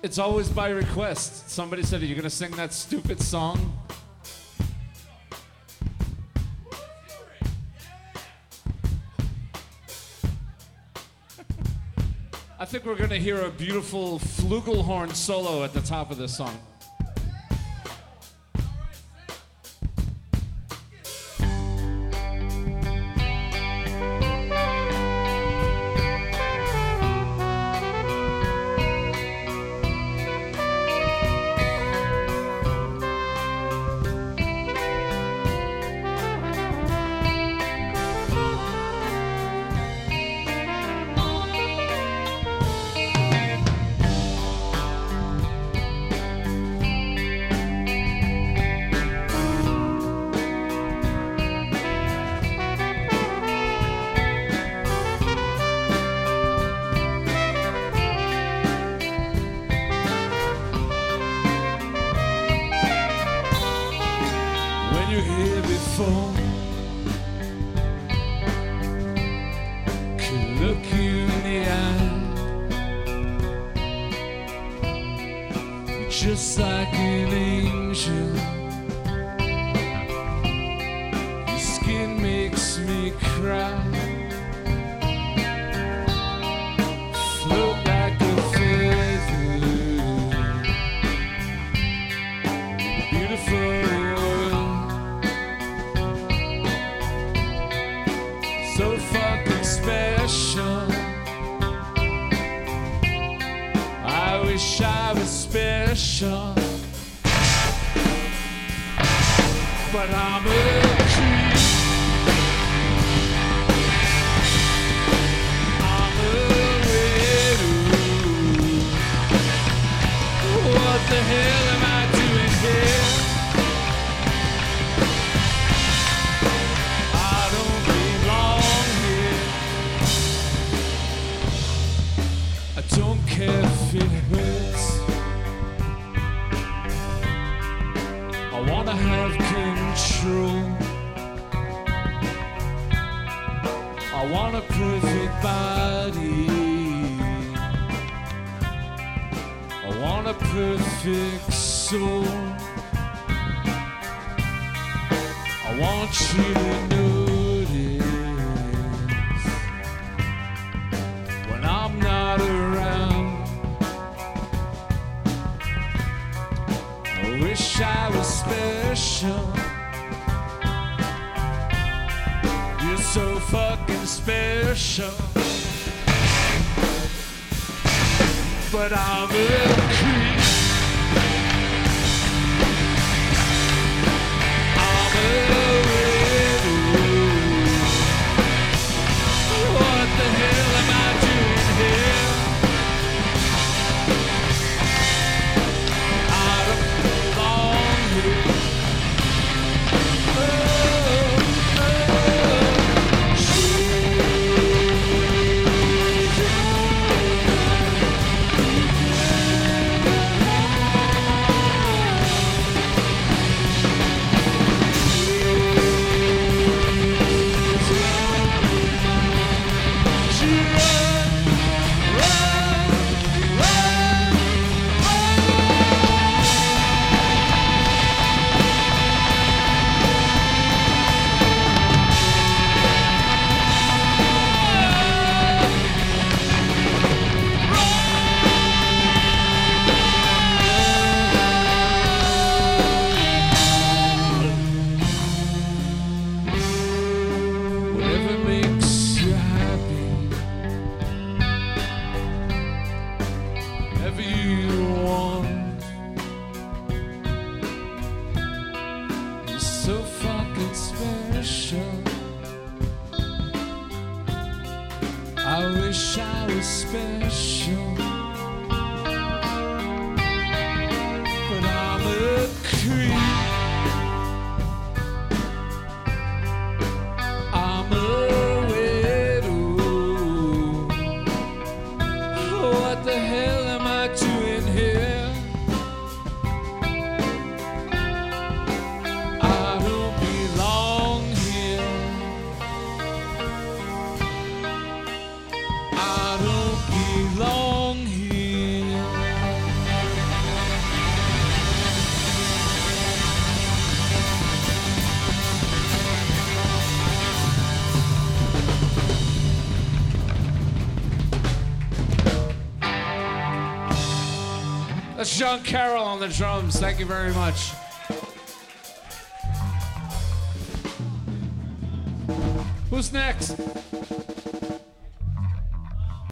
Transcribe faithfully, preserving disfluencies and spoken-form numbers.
It's always by request. Somebody said, are you going to sing that stupid song? I think we're going to hear a beautiful flugelhorn solo at the top of this song. Just like an angel, your skin makes me cry. Float like a feather, beautiful world, so fucking special. I wish I was special, but I'm a creep. I'm a widow. What the hell am I doing here? I don't belong here. I don't care if it hurts. I wanna have control. I want a perfect body. I want a perfect soul. I want you to notice when I'm not around. I wish I was special. You're so fucking special, but I'm a creep. I'm a widow. What the hell am I doing here? I don't belong here. Oh, oh, That's John Carroll on the drums. Thank you very much. Who's next?